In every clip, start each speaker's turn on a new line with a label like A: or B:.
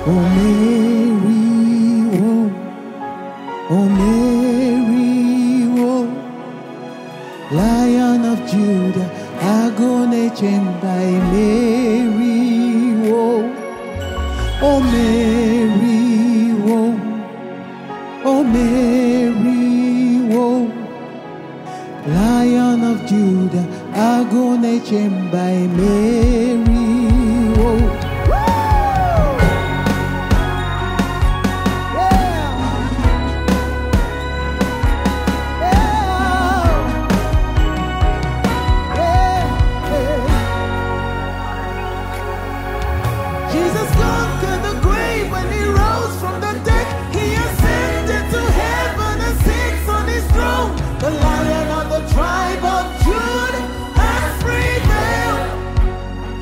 A: Oh Mary, oh Mary, oh Lion of Judah, agone by Mary, oh Mary, oh Mary, Lion of Judah, agone by Mary, Jesus conquered the grave when he rose from the dead. He ascended to heaven and sits on his throne. The Lion of the tribe of Judah has prevailed.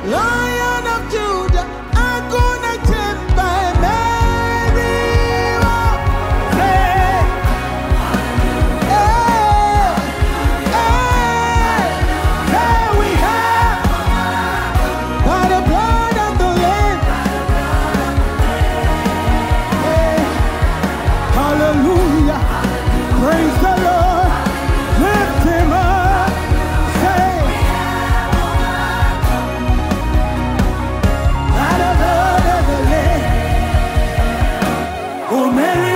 A: Lion of Judah, Aguna Temba, Mary. Hey, we have by the blood of the Lamb. Hey, hallelujah. Praise the Lord. Lift him up. Say, by the blood of the Lamb. Oh, Mary,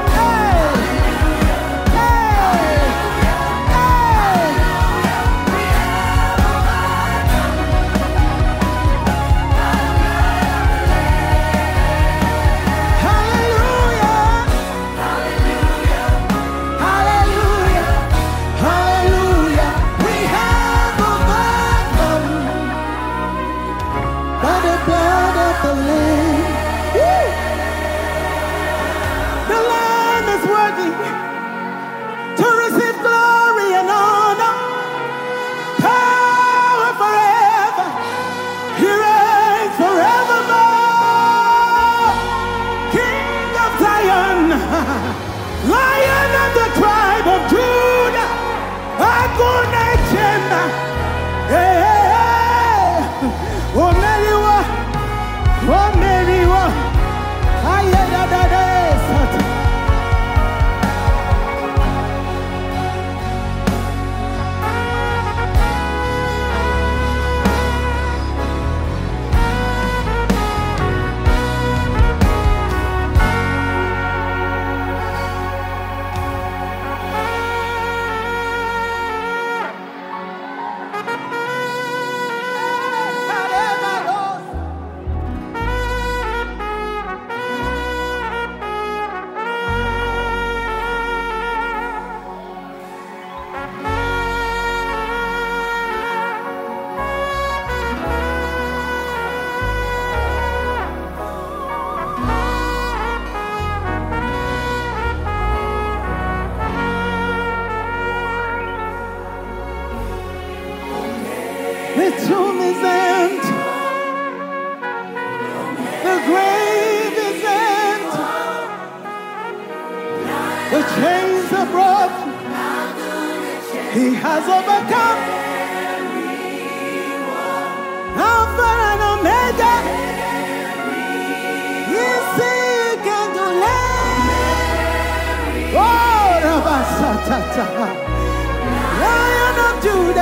A: to receive glory and honor, power forever. He reigns forevermore. King of Zion, Lion of the tribe of Judah, Aguna Temba. Oh, Meriwa, oh, Meriwa, Ayadadade. The tomb is empty. The grave is empty. The chains are broken. He has overcome. Alpha and Omega. He's sick and oh, Rabasatata. Lion of Judah.